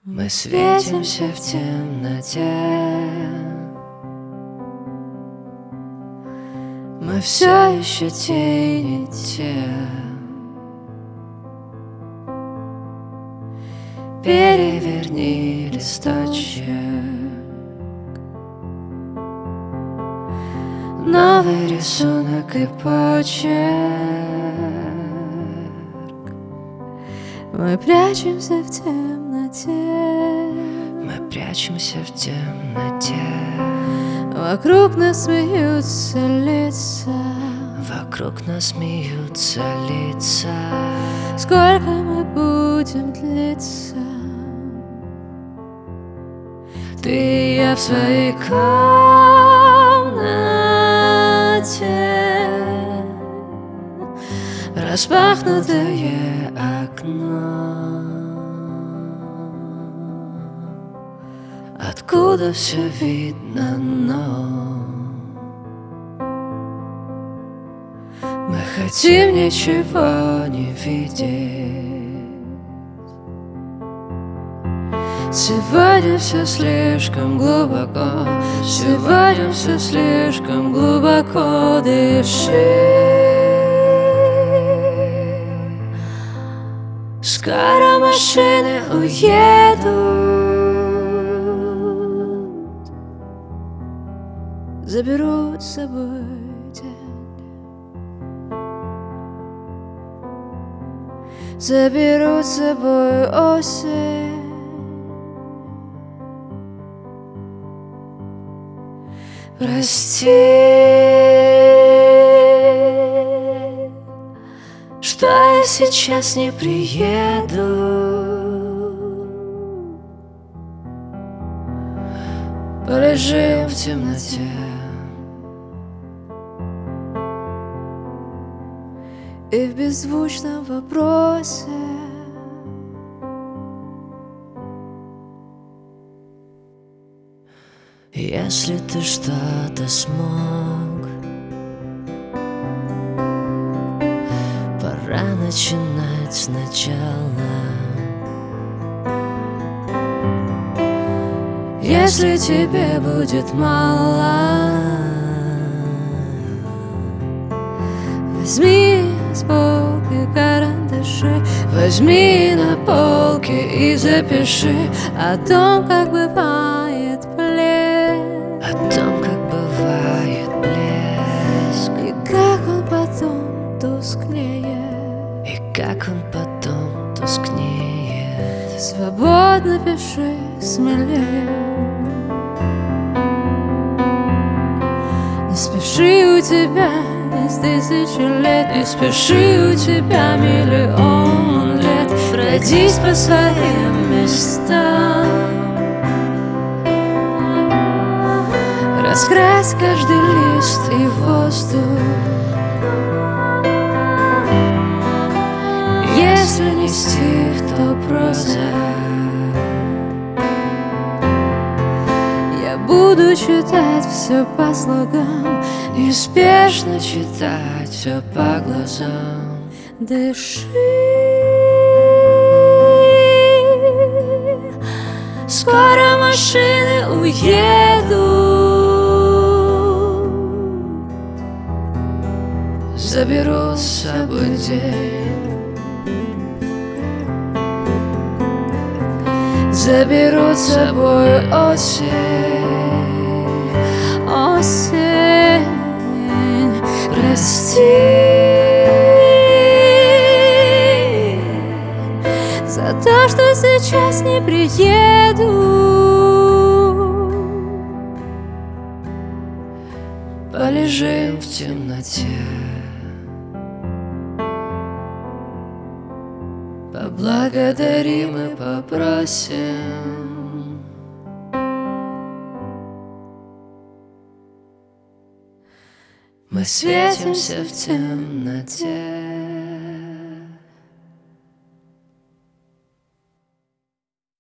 Мы светимся в темноте, мы все еще тени те. Переверни листочек, новый рисунок и почерк. Мы прячемся в темноте, мы прячемся в темноте. Вокруг нас смеются лица, вокруг нас смеются лица. Сколько мы будем длиться? Ты и я в своей комнате, распахнутое окно, откуда все видно, но мы хотим ничего не видеть. Сегодня все слишком глубоко, сегодня все слишком глубоко. Дыши, скоро машины уедут, заберут с собой день, заберут с собой осень. Прости, что я сейчас не приеду. Полежим в темноте, и в беззвучном вопросе если ты что-то смог, пора начинать сначала. Если тебе будет мало, возьми с полки карандаши, возьми на полке и запиши о том, как бывает плеск, о том, как бывает блеск, и как он потом тускнеет, и как он потом тускнеет. Свободно пиши, смелее, не спеши, у тебя есть 1000 лет, не спеши, у тебя миллион лет. Пройдись по своим местам, раскрась каждый лист и воздух. Если не стих, то проза. я буду читать все по слогам, Неспешно читать все по глазам. дыши, Скоро машины уедут, заберут с собой день, заберут с собой осень. осень. Прости За то, что сейчас не приеду, полежим в темноте, поблагодарим и попросим. Мы светимся в темноте.